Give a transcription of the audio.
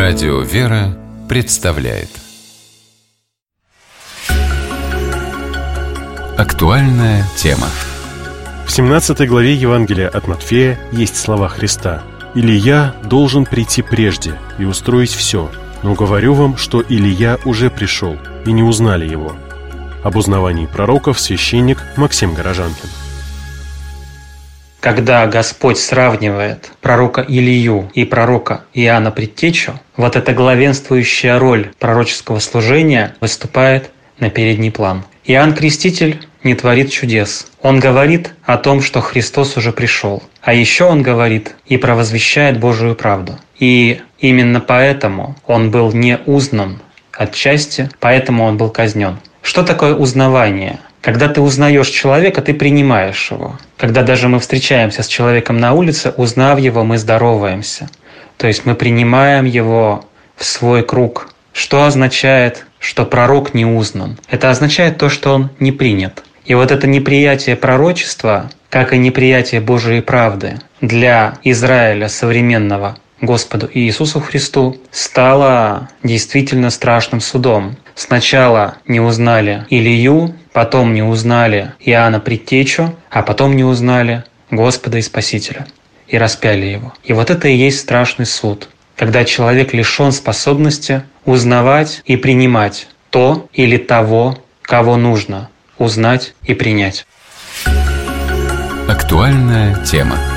Радио «Вера» представляет актуальная тема. В 17 главе Евангелия от Матфея есть слова Христа: «Илия должен прийти прежде и устроить все, но говорю вам, что Илия уже пришел, и не узнали его». Об узнавании пророков священник Максим Горожанкин. Когда Господь сравнивает пророка Илию и пророка Иоанна Предтечу, вот эта главенствующая роль пророческого служения выступает на передний план. Иоанн Креститель не творит чудес. Он говорит о том, что Христос уже пришел. А еще он говорит и провозвещает Божию правду. И именно поэтому он был не узнан отчасти, поэтому он был казнен. Что такое узнавание? Когда ты узнаешь человека, ты принимаешь его. Когда даже мы встречаемся с человеком на улице, узнав его, мы здороваемся. То есть мы принимаем его в свой круг. Что означает, что пророк не узнан? Это означает то, что он не принят. И вот это неприятие пророчества, как и неприятие Божией правды для Израиля современного Господу Иисусу Христу, стало действительно страшным судом. Сначала не узнали Илию, потом не узнали Иоанна Предтечу, а потом не узнали Господа и Спасителя и распяли его. И вот это и есть страшный суд, когда человек лишен способности узнавать и принимать то или того, кого нужно узнать и принять. Актуальная тема.